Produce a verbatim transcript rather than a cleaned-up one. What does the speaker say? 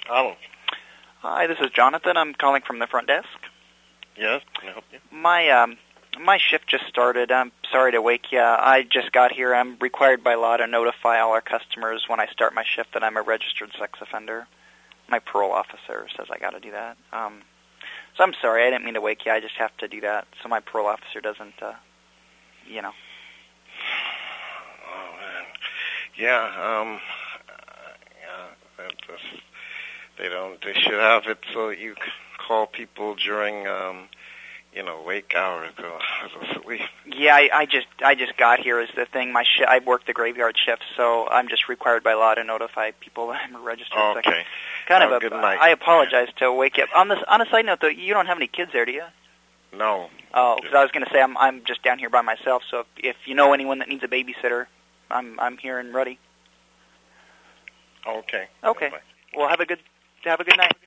Hello. Hi, this is Jonathan. I'm calling from the front desk. Yes, can I help you? My um, my shift just started. I'm sorry to wake you. I just got here. I'm required by law to notify all our customers when I start my shift that I'm a registered sex offender. My parole officer says I got to do that. Um, so I'm sorry. I didn't mean to wake you. I just have to do that so my parole officer doesn't, uh, you know. Oh, man. Yeah, um, yeah, that, that's, they don't, they should have it so you call people during, um, you know, wake hours or sleep. Yeah, I, I just I just got here is the thing. My shi I work the graveyard shift, so I'm just required by law to notify people that I'm a registered sex Okay. Kind Have of a a, good night. I apologize to wake you up. On this on a side note, though, you don't have any kids there, do you? No. Oh, because I was going to say I'm I'm just down here by myself. So if, if you know anyone that needs a babysitter, I'm I'm here and ready. Okay. Okay. Bye. Well, have a good have a good night.